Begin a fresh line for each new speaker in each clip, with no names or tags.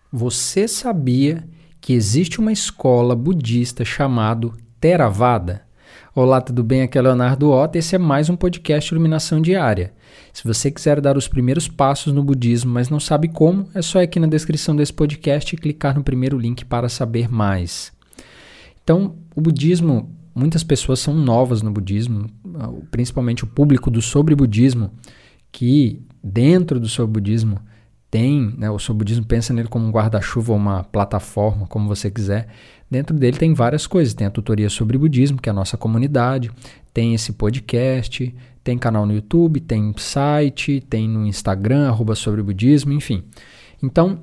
Você sabia que existe uma escola budista chamada Theravada? Olá, tudo bem? Aqui é Leonardo Ota e esse é mais um podcast Iluminação Diária. Se você quiser dar os primeiros passos no budismo, mas não sabe como, é só ir aqui na descrição desse podcast e clicar no primeiro link para saber mais. Então, o budismo, muitas pessoas são novas no budismo, principalmente o público do sobre budismo, que dentro do sobre budismo tem, o sobre budismo pensa nele como um guarda-chuva ou uma plataforma, como você quiser. Dentro dele tem várias coisas, tem a tutoria sobre budismo, que é a nossa comunidade, tem esse podcast, tem canal no YouTube, tem site, tem no Instagram, @sobrebudismo, enfim. Então,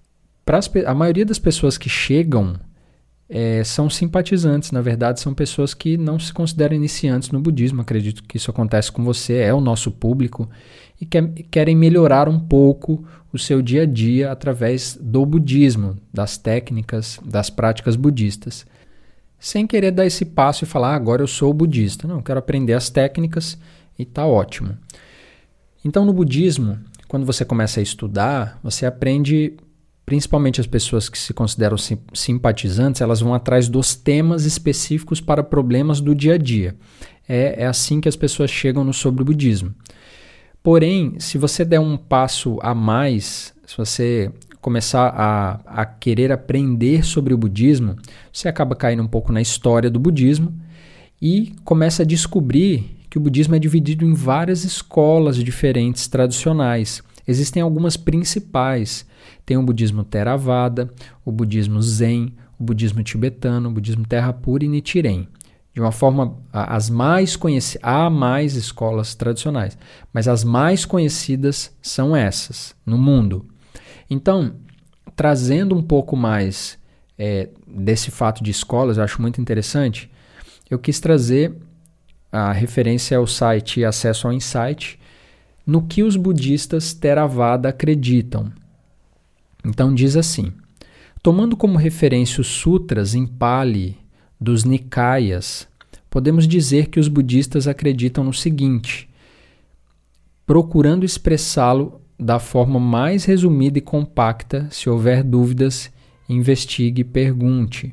a maioria das pessoas que chegam são simpatizantes, na verdade são pessoas que não se consideram iniciantes no budismo, acredito que isso acontece com você, é o nosso público, e querem melhorar um pouco o seu dia a dia através do budismo, das técnicas, das práticas budistas. Sem querer dar esse passo e falar, agora eu sou budista. Não, eu quero aprender as técnicas e está ótimo. Então no budismo, quando você começa a estudar, você aprende, principalmente as pessoas que se consideram simpatizantes, elas vão atrás dos temas específicos para problemas do dia a dia. É assim que as pessoas chegam no sobre budismo. Porém, se você der um passo a mais, se você começar a querer aprender sobre o budismo, você acaba caindo um pouco na história do budismo e começa a descobrir que o budismo é dividido em várias escolas diferentes tradicionais. Existem algumas principais. Tem o budismo Theravada, o budismo Zen, o budismo tibetano, o budismo Terra Pura e Nichiren. De uma forma, há mais escolas tradicionais, mas as mais conhecidas são essas, no mundo. Então, trazendo um pouco mais desse fato de escolas, eu acho muito interessante, eu quis trazer a referência ao site Acesso ao Insight, no que os budistas Theravada acreditam. Então diz assim, tomando como referência os sutras em Pali dos Nikayas, podemos dizer que os budistas acreditam no seguinte, procurando expressá-lo da forma mais resumida e compacta, se houver dúvidas, investigue e pergunte.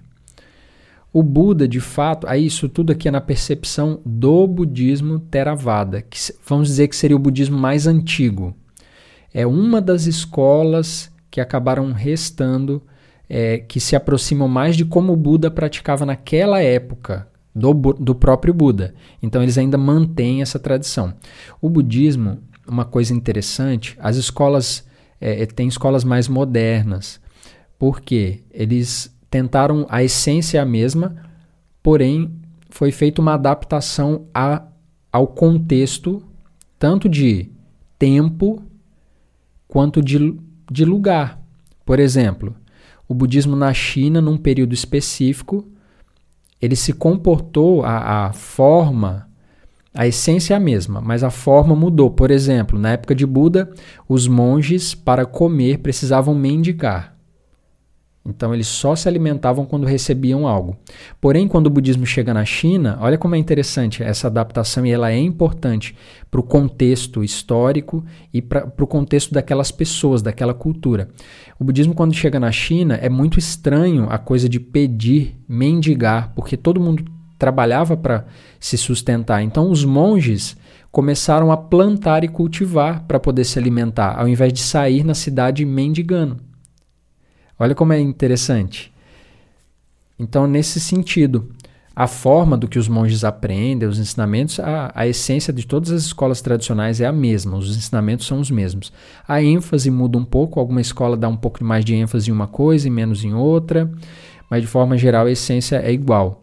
O Buda, de fato, isso tudo aqui é na percepção do budismo Theravada, que vamos dizer que seria o budismo mais antigo. É uma das escolas que acabaram restando, que se aproximam mais de como o Buda praticava naquela época, do próprio Buda. Então eles ainda mantêm essa tradição. O budismo, uma coisa interessante, as escolas, tem escolas mais modernas, porque eles tentaram, a essência é a mesma, porém foi feita uma adaptação ao contexto, tanto de tempo quanto de lugar. Por exemplo, o budismo na China, num período específico, ele se comportou, a forma, a essência é a mesma, mas a forma mudou. Por exemplo, na época de Buda, os monges, para comer, precisavam mendigar. Então, eles só se alimentavam quando recebiam algo. Porém, quando o budismo chega na China, olha como é interessante essa adaptação e ela é importante para o contexto histórico e para o contexto daquelas pessoas, daquela cultura. O budismo, quando chega na China, é muito estranho a coisa de pedir, mendigar, porque todo mundo trabalhava para se sustentar. Então, os monges começaram a plantar e cultivar para poder se alimentar, ao invés de sair na cidade mendigando. Olha como é interessante. Então, nesse sentido, a forma do que os monges aprendem, os ensinamentos, a essência de todas as escolas tradicionais é a mesma, os ensinamentos são os mesmos. A ênfase muda um pouco, alguma escola dá um pouco mais de ênfase em uma coisa e menos em outra, mas de forma geral a essência é igual.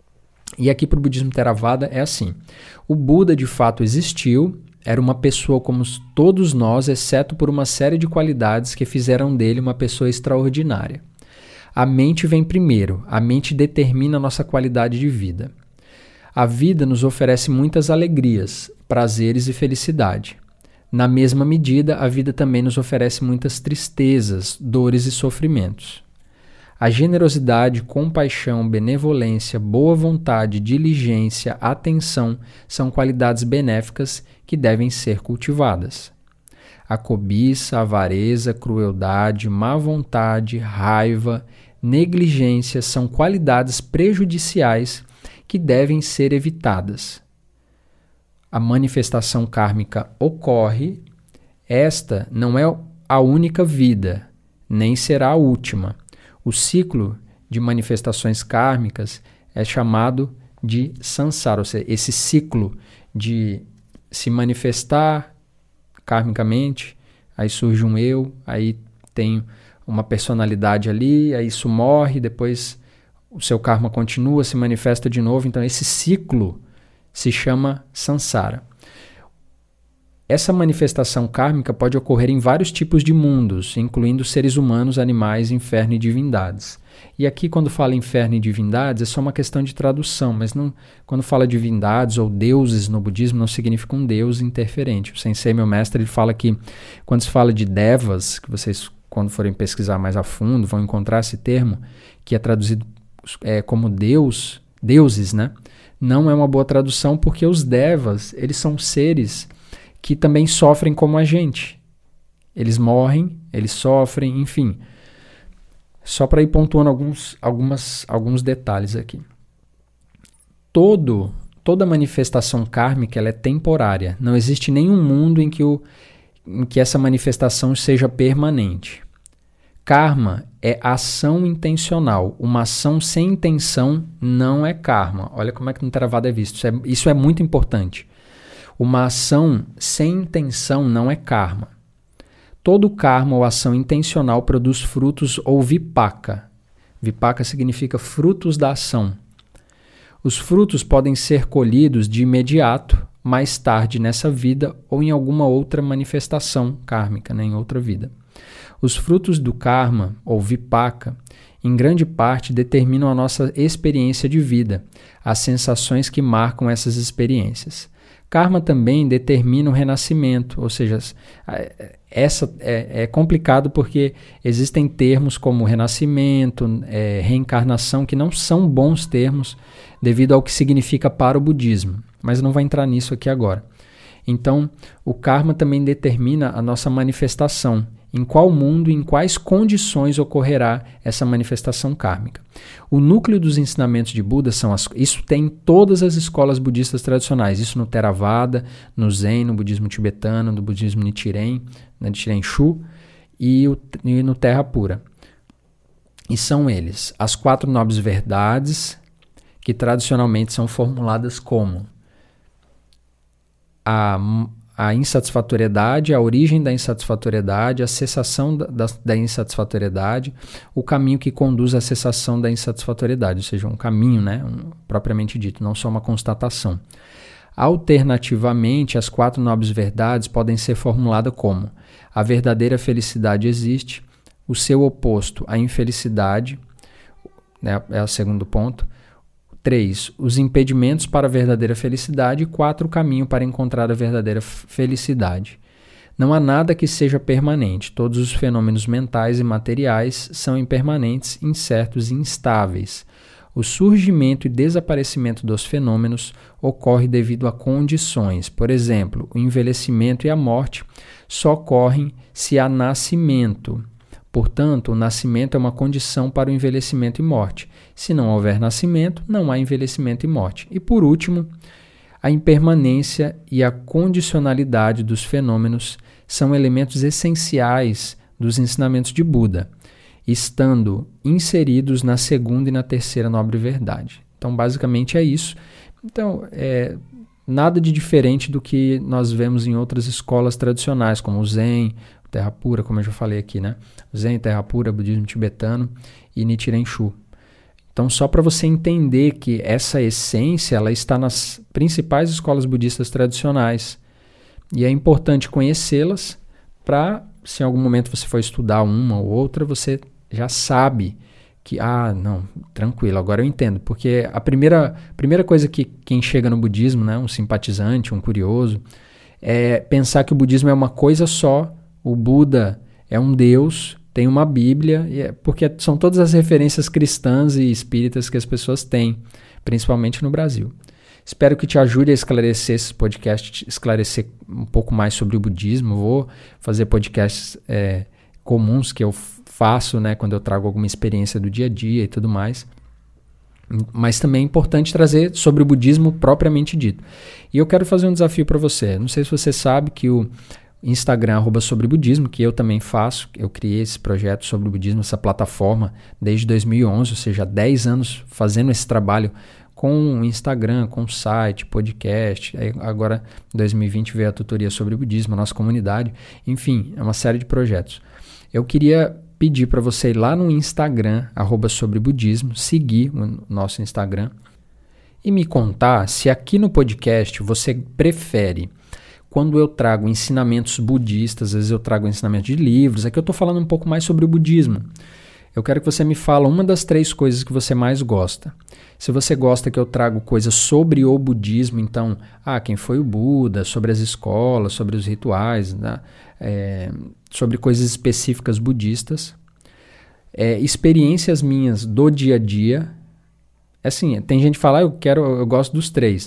E aqui para o budismo Theravada é assim, o Buda de fato existiu, era uma pessoa como todos nós, exceto por uma série de qualidades que fizeram dele uma pessoa extraordinária. A mente vem primeiro, a mente determina a nossa qualidade de vida. A vida nos oferece muitas alegrias, prazeres e felicidade. Na mesma medida, a vida também nos oferece muitas tristezas, dores e sofrimentos. A generosidade, compaixão, benevolência, boa vontade, diligência, atenção são qualidades benéficas que devem ser cultivadas. A cobiça, a avareza, crueldade, má vontade, raiva, negligência são qualidades prejudiciais que devem ser evitadas. A manifestação kármica ocorre, esta não é a única vida, nem será a última. O ciclo de manifestações kármicas é chamado de samsara, ou seja, esse ciclo de se manifestar karmicamente, aí surge um eu, aí tem uma personalidade ali, aí isso morre, depois o seu karma continua, se manifesta de novo. Então esse ciclo se chama samsara. Essa manifestação kármica pode ocorrer em vários tipos de mundos, incluindo seres humanos, animais, inferno e divindades. E aqui, quando fala inferno e divindades, é só uma questão de tradução, mas não, quando fala divindades ou deuses no budismo, não significa um deus interferente. O sensei, meu mestre, ele fala que quando se fala de devas, que vocês, quando forem pesquisar mais a fundo, vão encontrar esse termo, que é traduzido como deuses, né? Não é uma boa tradução, porque os devas, eles são seres que também sofrem como a gente. Eles morrem, eles sofrem, enfim. Só para ir pontuando alguns detalhes aqui. Toda manifestação kármica ela é temporária. Não existe nenhum mundo em que essa manifestação seja permanente. Karma é ação intencional. Uma ação sem intenção não é karma. Olha como é que no Theravada é visto. Isso é muito importante. Uma ação sem intenção não é karma. Todo karma ou ação intencional produz frutos ou vipaka. Vipaka significa frutos da ação. Os frutos podem ser colhidos de imediato, mais tarde nessa vida ou em alguma outra manifestação kármica, né, em outra vida. Os frutos do karma, ou vipaka, em grande parte determinam a nossa experiência de vida, as sensações que marcam essas experiências. Karma também determina o renascimento, ou seja, essa é complicado porque existem termos como renascimento, reencarnação, que não são bons termos devido ao que significa para o budismo, mas não vou entrar nisso aqui agora. Então, o karma também determina a nossa manifestação, em qual mundo e em quais condições ocorrerá essa manifestação kármica. O núcleo dos ensinamentos de Buda isso tem em todas as escolas budistas tradicionais, isso no Theravada, no Zen, no budismo tibetano, no budismo Nichiren, no Nichiren Shu e no Terra Pura. E são eles as 4 nobres verdades, que tradicionalmente são formuladas como a insatisfatoriedade, a origem da insatisfatoriedade, a cessação da insatisfatoriedade, o caminho que conduz à cessação da insatisfatoriedade, ou seja, um caminho, né, propriamente dito, não só uma constatação. Alternativamente, as 4 nobres verdades podem ser formuladas como: a verdadeira felicidade existe, o seu oposto, a infelicidade, né, é o segundo ponto. 3. Os impedimentos para a verdadeira felicidade. 4. O caminho para encontrar a verdadeira felicidade. Não há nada que seja permanente. Todos os fenômenos mentais e materiais são impermanentes, incertos e instáveis. O surgimento e desaparecimento dos fenômenos ocorre devido a condições. Por exemplo, o envelhecimento e a morte só ocorrem se há nascimento. Portanto, o nascimento é uma condição para o envelhecimento e morte. Se não houver nascimento, não há envelhecimento e morte. E por último, a impermanência e a condicionalidade dos fenômenos são elementos essenciais dos ensinamentos de Buda, estando inseridos na 2ª e na 3ª nobre verdade. Então, basicamente é isso. Então, nada de diferente do que nós vemos em outras escolas tradicionais, como o Zen, Terra Pura, como eu já falei aqui, né? Zen, Terra Pura, budismo tibetano e Nichiren Shu. Então, só para você entender que essa essência ela está nas principais escolas budistas tradicionais. E é importante conhecê-las para, se em algum momento você for estudar uma ou outra, você já sabe que, não, tranquilo, agora eu entendo. Porque a primeira coisa que quem chega no budismo, né, um simpatizante, um curioso, é pensar que o budismo é uma coisa só. O Buda é um Deus, tem uma Bíblia, porque são todas as referências cristãs e espíritas que as pessoas têm, principalmente no Brasil. Espero que te ajude a esclarecer esse podcast, esclarecer um pouco mais sobre o budismo. Vou fazer podcasts comuns que eu faço, né, quando eu trago alguma experiência do dia a dia e tudo mais. Mas também é importante trazer sobre o budismo propriamente dito. E eu quero fazer um desafio para você. Não sei se você sabe que o Instagram @sobrebudismo, que eu também faço, eu criei esse projeto sobre o budismo, essa plataforma desde 2011, ou seja, 10 anos fazendo esse trabalho com o Instagram, com o site, podcast. Agora, em 2020, veio a tutoria sobre o budismo, a nossa comunidade. Enfim, é uma série de projetos. Eu queria pedir para você ir lá no Instagram, @sobrebudismo, seguir o nosso Instagram e me contar se aqui no podcast você prefere quando eu trago ensinamentos budistas, às vezes eu trago ensinamentos de livros. Aqui eu estou falando um pouco mais sobre o budismo. Eu quero que você me fale uma das 3 coisas que você mais gosta. Se você gosta que eu trago coisas sobre o budismo, então, quem foi o Buda, sobre as escolas, sobre os rituais, né? Sobre coisas específicas budistas, experiências minhas do dia a dia. Assim, tem gente que fala, eu gosto dos 3.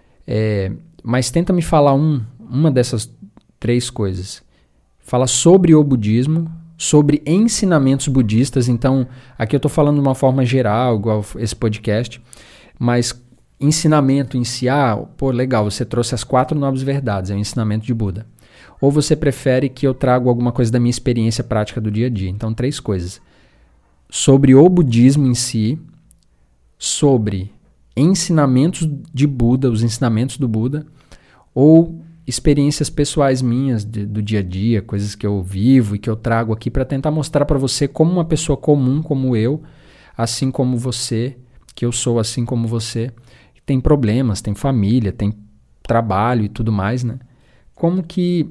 Mas tenta me falar uma dessas 3 coisas. Fala sobre o budismo, sobre ensinamentos budistas. Então, aqui eu estou falando de uma forma geral, igual esse podcast, mas ensinamento em si, legal, você trouxe as 4 nobres verdades, é o ensinamento de Buda. Ou você prefere que eu traga alguma coisa da minha experiência prática do dia a dia? Então, 3 coisas. Sobre o budismo em si, sobre ensinamentos de Buda, os ensinamentos do Buda, ou experiências pessoais minhas do dia a dia, coisas que eu vivo e que eu trago aqui para tentar mostrar para você como uma pessoa comum como eu, assim como você, que eu sou assim como você, tem problemas, tem família, tem trabalho e tudo mais, né? Como que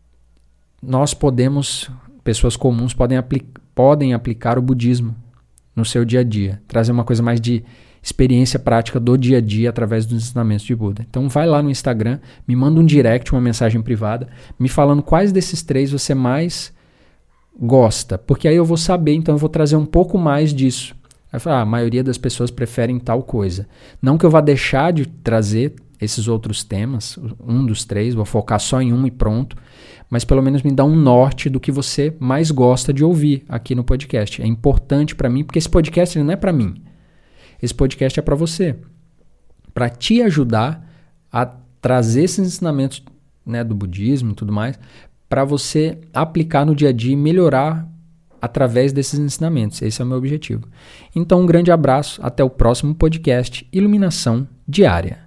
nós pessoas comuns, podem aplicar o budismo no seu dia a dia, trazer uma coisa mais de experiência prática do dia a dia através dos ensinamentos de Buda. Então vai lá no Instagram, me manda um direct, uma mensagem privada, me falando quais desses 3 você mais gosta, porque aí eu vou saber, então eu vou trazer um pouco mais disso. Aí eu falo, a maioria das pessoas preferem tal coisa. Não que eu vá deixar de trazer esses outros temas, um dos 3, vou focar só em um e pronto, mas pelo menos me dá um norte do que você mais gosta de ouvir aqui no podcast. É importante para mim, porque esse podcast ele não é para mim. Esse podcast é para você, para te ajudar a trazer esses ensinamentos, né, do budismo e tudo mais, para você aplicar no dia a dia e melhorar através desses ensinamentos. Esse é o meu objetivo. Então, um grande abraço, até o próximo podcast Iluminação Diária.